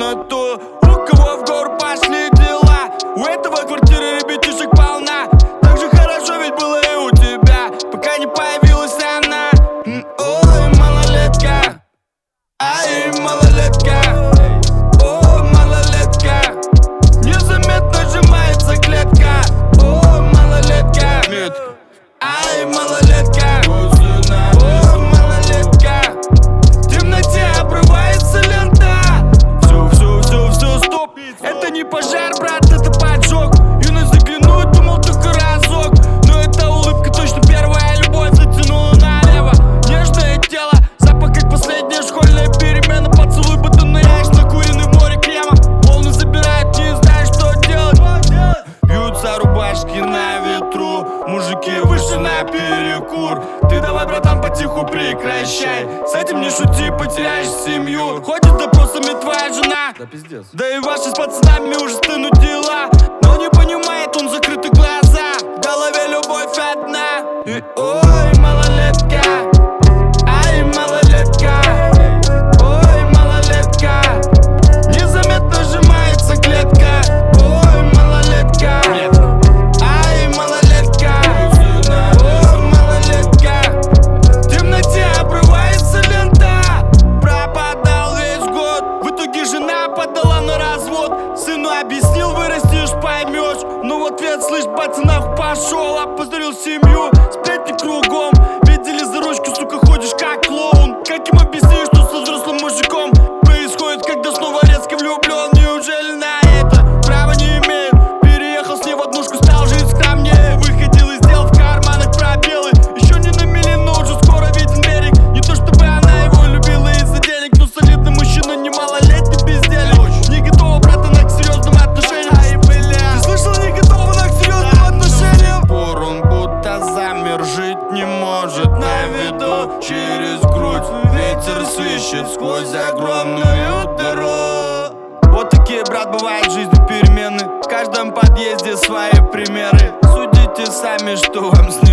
комнату. У кого в гору пошли дела, у этого квартиры ребятишек полна. Так же хорошо ведь было и у тебя, пока не появилась она. Ой, малолетка, ай, малолетка. О, малолетка, незаметно сжимается клетка. О, малолетка, ай, малолетка. О, малолетка, в темноте обрывается лента. Все, стоп, это не пожар, брат, это поджог. Юность заглянул, думал только разок, но эта улыбка точно первая любовь затянула налево. Нежное тело, запах как последняя школьная перемена. Поцелуй, будто ныряешь накуренный в море крема. Волны забирают, не знаешь, что делать. Бьются рубашки на ветру, мужики вышли на перекур. Ты давай, братан, потиху прекращай, с этим не шути, потеряешь семью. Ходит с допросами твоя жена, Да пиздец. да и ваши с пацанами уже стынут дела. Но не понимает он закрыты глаза, в голове любовь одна. И ой, малолетка, ай, малолетка. Ой, малолетка, незаметно сжимается клетка. Ой, малолетка, ай, малолетка. Ой, малолетка, в темноте обрывается лента. Пропадал весь год, в итоге жена подала на развод. Сыну объяснил, вырастешь, поймешь. Но в ответ, слышь, пацанах пошел, опозорил семью, сплетни кругом. Видели за ручку, сука, ходишь как клоун. Как им объяснишь, что со взрослым мужиком происходит, когда снова резко влюблен? Неужели на это права не имеет? Переехал с ней в однушку, стал жить скромнее. Выходил из дел, в карманах пробелы. Еще не на мели, но уже скоро виден берег. Не то чтобы она его любила из-за денег, но солидный мужчина, не малолетний бездельник. Не готова, братана, к серьезным отношениям. Ты слышал, не готова она к серьезным отношениям? Пор он будто замер, жить не может на виду. Через грудь ветер свищет сквозь огромную дыру. Вот такие, брат, бывают в жизни перемены. В каждом подъезде свои примеры. Судите сами, что вам